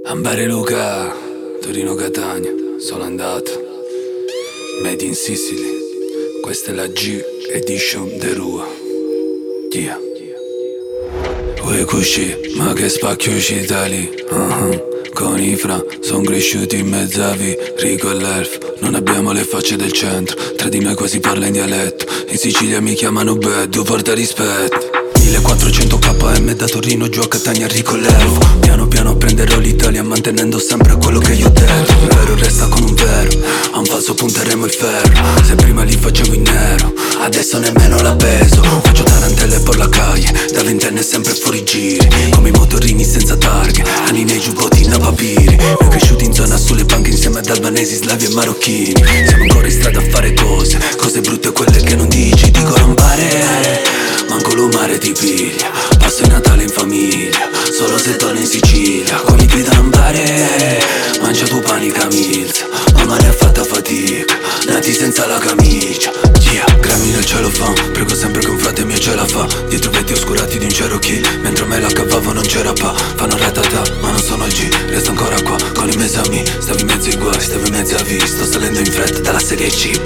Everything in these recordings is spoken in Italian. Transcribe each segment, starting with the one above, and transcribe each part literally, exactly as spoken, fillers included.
Ambare Luca, Torino Catania, sono andato. Made in Sicily, questa è la G Edition de Rua. Yeah. Vuoi cusci, ma che spacchio ci tali? Uh-huh. Con i fra, son cresciuti in mezzo a vi Rico e l'elf, non abbiamo le facce del centro. Tra di noi quasi parla in dialetto. In Sicilia mi chiamano Bad, tu porta rispetto. millequattrocento K M da Torino giù a Catania, Rico l'elfo. Piano piano prenderò l'Italia mantenendo sempre quello che io ho detto. Il vero resta con un vero, a un falso punteremo il ferro. Se prima li facevo in nero, adesso nemmeno la peso. Faccio tarantelle per la calle, da ventenne sempre fuori giri. Come i motorini senza targhe, anni nei giubbotti in papiri. Noi cresciuti in zona sulle banche insieme ad albanesi, slavi e marocchini. Siamo ancora in strada a fare cose, cose brutte quelle che non dici. Dico non pare, manco l'umare ti piglia. Passo il Natale in famiglia, solo se torno in Sicilia. Come mi grida non pare, mangia tu panica milza. Mamma ne ha fatta fatica, nati senza la camicia. Yeah. Grammi nel cielo fa, prego sempre che un frate mio ce la fa. Dietro vetti oscurati di un Cherokee, mentre me la cavavo non c'era pa. Fanno ratata, ma non sono il G, resto ancora qua con i miei esami. Stavo in mezzo ai guai, stavo in mezzo a vi. Sto salendo in fretta dalla serie C.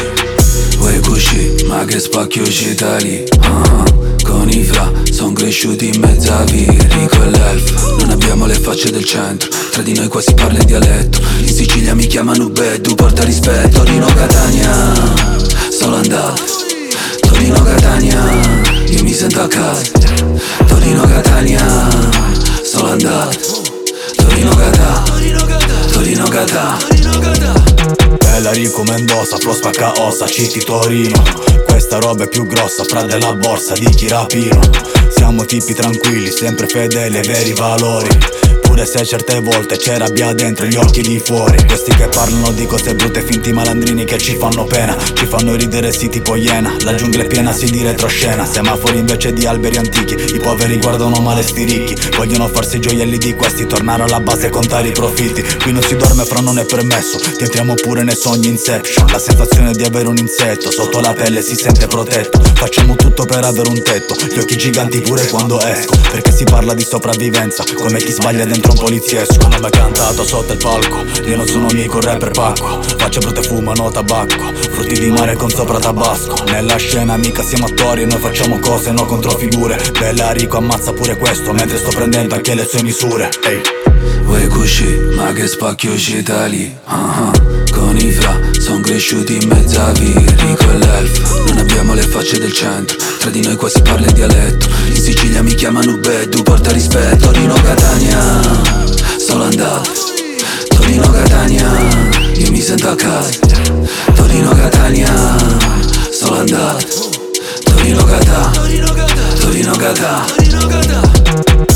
Vuoi cusci, ma che spacchio ci tali? Uh-huh. Con i fra, son cresciuti in mezzo a vi Rico e l'elf, non abbiamo le facce del centro. Tra di noi quasi parla in dialetto. In Sicilia mi chiamano Bad, tu porta rispetto. Torino Catania, sono andato. Torino Catania, io mi sento a casa. Torino Catania, sono andato. Torino Catania, Torino Catania. Bella Rico Mendoza, flow spacca ossa, citi Torino. Questa roba è più grossa, fra della borsa di chi rapino. Siamo tipi tranquilli, sempre fedeli ai veri valori. Pure se certe volte c'è rabbia dentro gli occhi di fuori. Questi che parlano di cose brutte, finti malandrini che ci fanno pena. Ci fanno ridere sì tipo iena. La giungla è piena sì di retroscena. Semafori invece di alberi antichi. I poveri guardano male sti ricchi. Vogliono farsi gioielli di questi, tornare alla base e contare i profitti. Qui non si dorme fra non è permesso, ti entriamo pure nei sogni Inception. La sensazione di avere un insetto sotto la pelle si sente protetto. Facciamo tutto per avere un tetto, gli occhi giganti pure quando esco. Perché si parla di sopravvivenza, come chi sbaglia dentro un poliziesco. Non mi cantato sotto il palco, io non sono mica un rapper pacco. Faccio brutte fumano tabacco, frutti di mare con sopra tabasco. Nella scena mica siamo attori, noi facciamo cose no controfigure. Bella Rico ammazza pure questo, mentre sto prendendo anche le sue misure. Ehi. Vuoi cusci, ma che spacchio ci tali? Uh-huh. Con i fra, son cresciuti in mezzo a vi Rico e l'elf, non abbiamo le facce del centro. Tra di noi quasi parla in dialetto. In Sicilia mi chiamano Bad, tu porta rispetto. Torino Catania, sono andato. Torino Catania, io mi sento a casa. Torino Catania, sono andato. Torino Catania, Torino Catania.